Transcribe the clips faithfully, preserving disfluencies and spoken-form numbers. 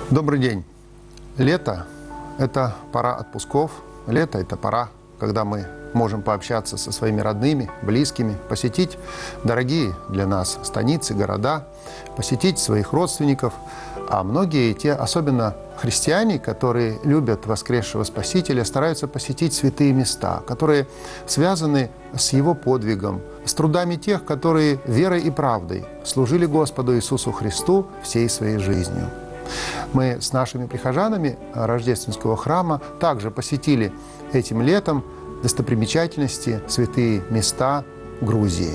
Добрый день. Лето – это пора отпусков. Лето – это пора, когда мы можем пообщаться со своими родными, близкими, посетить дорогие для нас станицы, города, посетить своих родственников. А многие, те, особенно христиане, которые любят воскресшего Спасителя, стараются посетить святые места, которые связаны с Его подвигом, с трудами тех, которые верой и правдой служили Господу Иисусу Христу всей своей жизнью. Мы с нашими прихожанами Рождественского храма также посетили этим летом достопримечательности, святые места Грузии.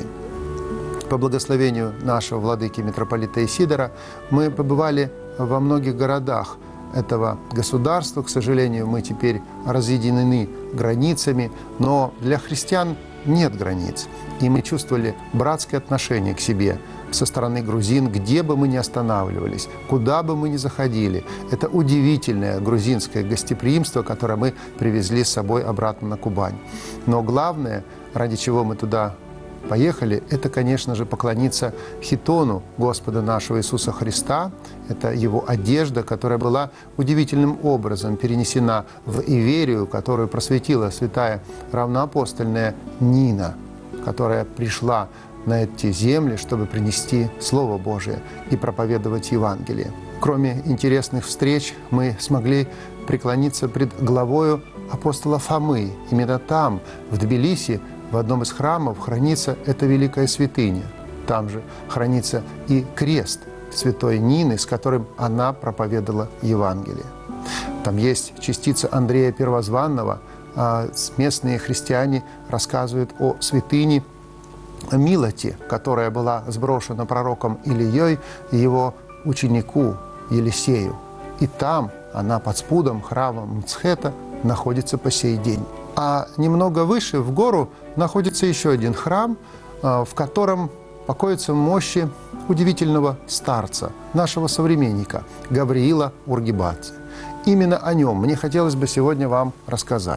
По благословению нашего владыки митрополита Исидора мы побывали во многих городах этого государства. К сожалению, мы теперь разъединены границами, но для христиан нет границ. И мы чувствовали братское отношение к себе со стороны грузин, где бы мы ни останавливались, куда бы мы ни заходили. Это удивительное грузинское гостеприимство, которое мы привезли с собой обратно на Кубань. Но главное, ради чего мы туда поехали, это, конечно же, поклониться хитону Господа нашего Иисуса Христа. Это Его одежда, которая была удивительным образом перенесена в Иверию, которую просветила святая равноапостольная Нина, которая пришла на эти земли, чтобы принести Слово Божие и проповедовать Евангелие. Кроме интересных встреч, мы смогли преклониться пред главою апостола Фомы. Именно там, в Тбилиси, в одном из храмов хранится эта великая святыня. Там же хранится и крест святой Нины, с которым она проповедовала Евангелие. Там есть частица Андрея Первозванного. А местные христиане рассказывают о святыне Милоте, которая была сброшена пророком Илией его ученику Елисею. И там она под спудом храма Мцхета находится по сей день. А немного выше, в гору, находится еще один храм, в котором покоятся мощи удивительного старца, нашего современника Гавриила Ургибадзе. Именно о нем мне хотелось бы сегодня вам рассказать.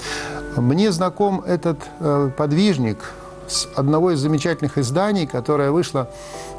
Мне знаком этот подвижник с одного из замечательных изданий, которое вышло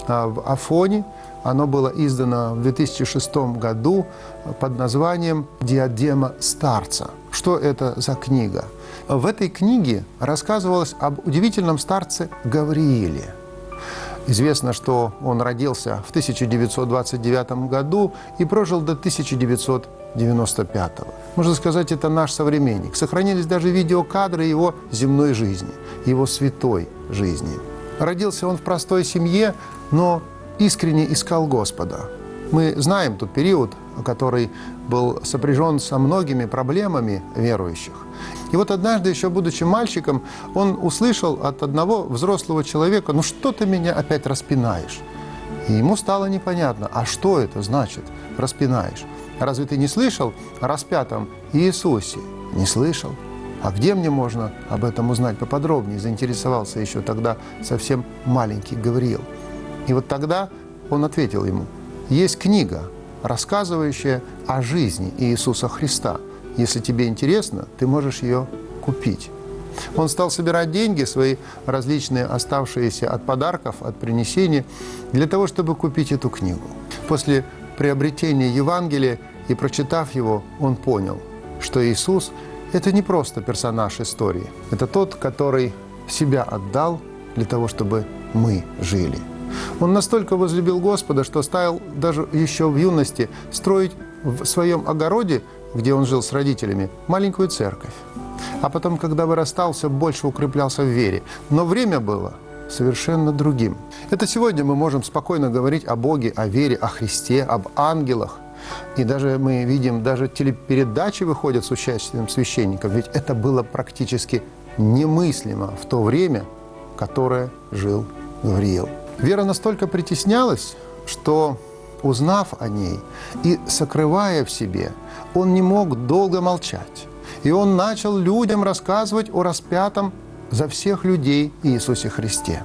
в Афоне. Оно было издано в две тысячи шестом году под названием «Диадема старца». Что это за книга? В этой книге рассказывалось об удивительном старце Гаврииле. Известно, что он родился в тысяча девятьсот двадцать девятом году и прожил до тысяча девятьсот девяносто пятого. Можно сказать, это наш современник. Сохранились даже видеокадры его земной жизни, его святой жизни. Родился он в простой семье, но искренне искал Господа. Мы знаем тот период, который был сопряжен со многими проблемами верующих. И вот однажды, еще будучи мальчиком, он услышал от одного взрослого человека: «Ну что ты меня опять распинаешь?» И ему стало непонятно, а что это значит «распинаешь»? Разве ты не слышал о распятом Иисусе? Не слышал. А где мне можно об этом узнать поподробнее? Заинтересовался еще тогда совсем маленький Гавриил. И вот тогда он ответил ему: есть книга, рассказывающая о жизни Иисуса Христа. Если тебе интересно, ты можешь ее купить. Он стал собирать деньги, свои различные оставшиеся от подарков, от принесений, для того, чтобы купить эту книгу. После приобретения Евангелия и прочитав его, он понял, что Иисус – это не просто персонаж истории. Это тот, который себя отдал для того, чтобы мы жили. Он настолько возлюбил Господа, что стал даже еще в юности строить в своем огороде, где он жил с родителями, маленькую церковь. А потом, когда вырастал, все больше укреплялся в вере. Но время было совершенно другим. Это сегодня мы можем спокойно говорить о Боге, о вере, о Христе, об ангелах. И даже мы видим, даже телепередачи выходят с участием священников. Ведь это было практически немыслимо в то время, в которое жил Гавриил. Вера настолько притеснялась, что, узнав о ней и сокрывая в себе, он не мог долго молчать. И он начал людям рассказывать о распятом за всех людей Иисусе Христе.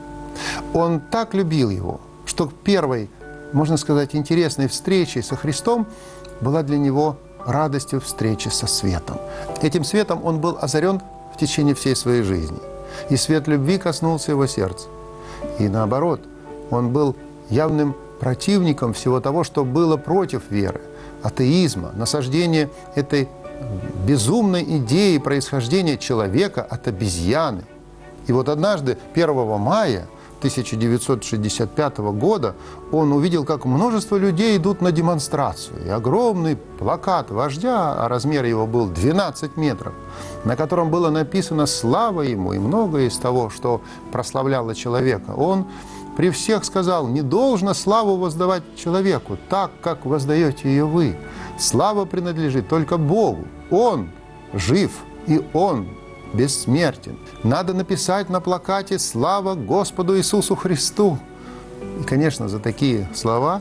Он так любил его, что первой, можно сказать, интересной встречей со Христом была для него радостью встречи со светом. Этим светом он был озарен в течение всей своей жизни. И свет любви коснулся его сердца. И наоборот, он был явным противником всего того, что было против веры, атеизма, насаждение этой безумной идеи происхождения человека от обезьяны. И вот однажды, первого мая тысяча девятьсот шестьдесят пятого года, он увидел, как множество людей идут на демонстрацию. И огромный плакат вождя, а размер его был двенадцать метров, на котором было написано «Слава ему» и многое из того, что прославляло человека. Он при всех сказал: «Не должно славу воздавать человеку так, как воздаете ее вы. Слава принадлежит только Богу. Он жив, и Он бессмертен. Надо написать на плакате «Слава Господу Иисусу Христу». И, конечно, за такие слова,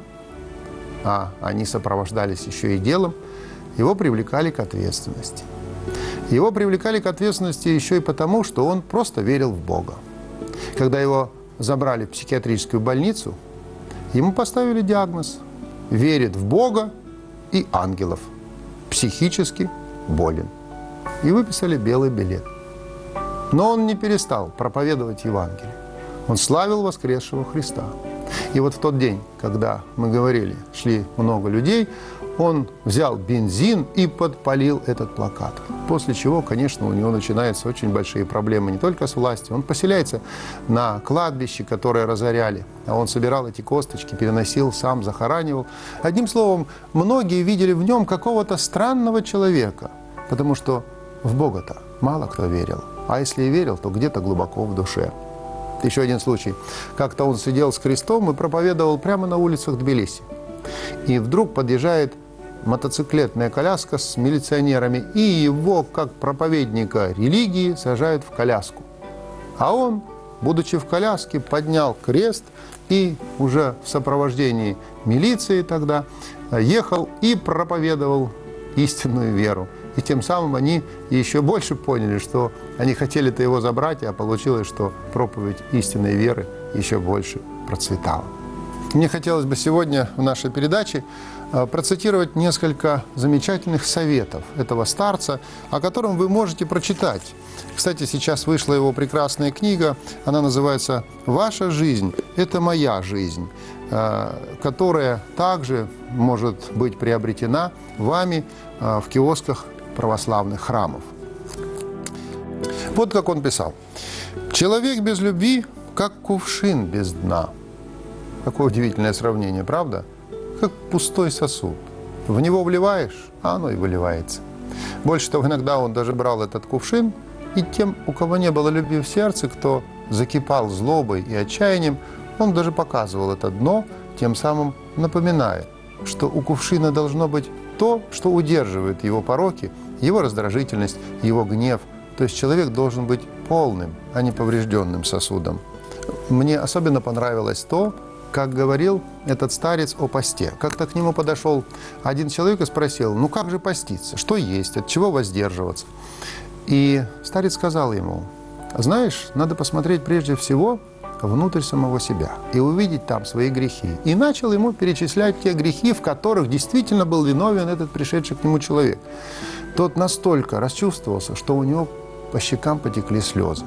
а они сопровождались еще и делом, его привлекали к ответственности. Его привлекали к ответственности еще и потому, что он просто верил в Бога. Когда его забрали в психиатрическую больницу, ему поставили диагноз: верит в Бога и ангелов, психически болен. И выписали белый билет. Но он не перестал проповедовать Евангелие. Он славил воскресшего Христа. И вот в тот день, когда мы говорили, шли много людей, он взял бензин и подпалил этот плакат. После чего, конечно, у него начинаются очень большие проблемы не только с властью. Он поселяется на кладбище, которое разоряли, а он собирал эти косточки, переносил, сам захоранивал. Одним словом, многие видели в нем какого-то странного человека, потому что в Бога-то мало кто верил. А если и верил, то где-то глубоко в душе. Еще один случай. Как-то он сидел с крестом и проповедовал прямо на улицах Тбилиси. И вдруг подъезжает мотоциклетная коляска с милиционерами, и его, как проповедника религии, сажают в коляску. А он, будучи в коляске, поднял крест и уже в сопровождении милиции тогда ехал и проповедовал истинную веру. И тем самым они еще больше поняли, что они хотели-то его забрать, а получилось, что проповедь истинной веры еще больше процветала. Мне хотелось бы сегодня в нашей передаче процитировать несколько замечательных советов этого старца, о котором вы можете прочитать. Кстати, сейчас вышла его прекрасная книга, она называется «Ваша жизнь – это моя жизнь», которая также может быть приобретена вами в киосках православных храмов. Вот как он писал: «Человек без любви, как кувшин без дна». Какое удивительное сравнение, правда? Как пустой сосуд. В него вливаешь, а оно и выливается. Больше того, иногда он даже брал этот кувшин, и тем, у кого не было любви в сердце, кто закипал злобой и отчаянием, он даже показывал это дно, тем самым напоминая, что у кувшина должно быть то, что удерживает его пороки, его раздражительность, его гнев. То есть человек должен быть полным, а не поврежденным сосудом. Мне особенно понравилось то, как говорил этот старец о посте. Как-то к нему подошел один человек и спросил: ну как же поститься, что есть, от чего воздерживаться? И старец сказал ему: знаешь, надо посмотреть прежде всего внутрь самого себя и увидеть там свои грехи. И начал ему перечислять те грехи, в которых действительно был виновен этот пришедший к нему человек. Тот настолько расчувствовался, что у него по щекам потекли слезы.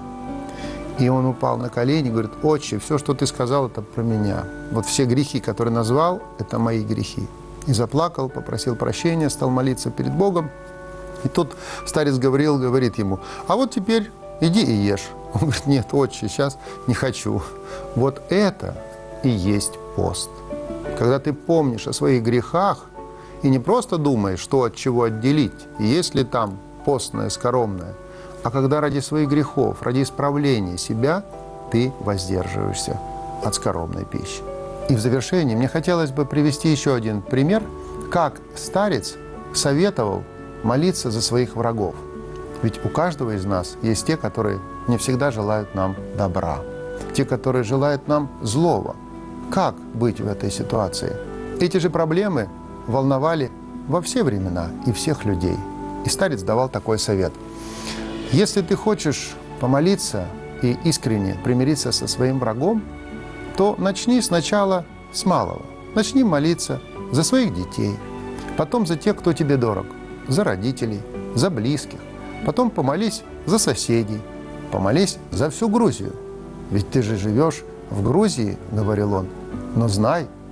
И он упал на колени и говорит: «Отче, все, что ты сказал, это про меня. Вот все грехи, которые назвал, это мои грехи». И заплакал, попросил прощения, стал молиться перед Богом. И тут старец Гавриил говорит ему: а вот теперь иди и ешь. Он говорит: нет, отче, сейчас не хочу. Вот это и есть пост. Когда ты помнишь о своих грехах и не просто думаешь, что от чего отделить, есть ли там постное, скоромное, а когда ради своих грехов, ради исправления себя, ты воздерживаешься от скоромной пищи. И в завершении мне хотелось бы привести еще один пример, как старец советовал молиться за своих врагов. Ведь у каждого из нас есть те, которые не всегда желают нам добра, те, которые желают нам злого. Как быть в этой ситуации? Эти же проблемы волновали во все времена и всех людей. И старец давал такой совет: если ты хочешь помолиться и искренне примириться со своим врагом, то начни сначала с малого. Начни молиться за своих детей, потом за тех, кто тебе дорог, за родителей, за близких. Потом помолись за соседей, помолись за всю Грузию. Ведь ты же живешь в Грузии, говорил он, но знай,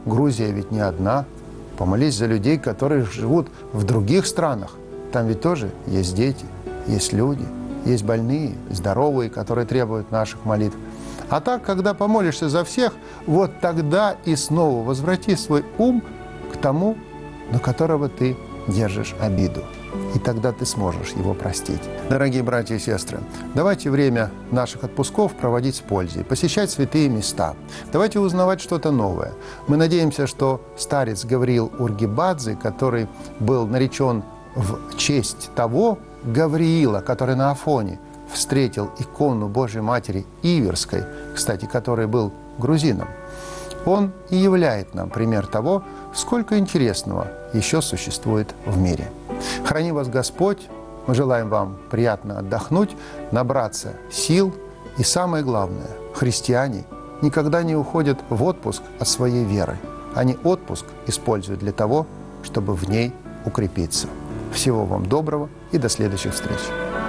Грузия ведь не одна. Помолись за людей, которые живут в других странах. Там ведь тоже есть дети, есть люди, есть больные, здоровые, которые требуют наших молитв. А так, когда помолишься за всех, вот тогда и снова возврати свой ум к тому, на которого ты держишь обиду. И тогда ты сможешь его простить. Дорогие братья и сестры, давайте время наших отпусков проводить с пользой, посещать святые места. Давайте узнавать что-то новое. Мы надеемся, что старец Гавриил Ургибадзе, который был наречен в честь того Гавриила, который на Афоне встретил икону Божьей Матери Иверской, кстати, который был грузином, он и являет нам пример того, сколько интересного еще существует в мире. Храни вас Господь. Мы желаем вам приятно отдохнуть, набраться сил. И самое главное, христиане никогда не уходят в отпуск от своей веры. Они отпуск используют для того, чтобы в ней укрепиться. Всего вам доброго и до следующих встреч.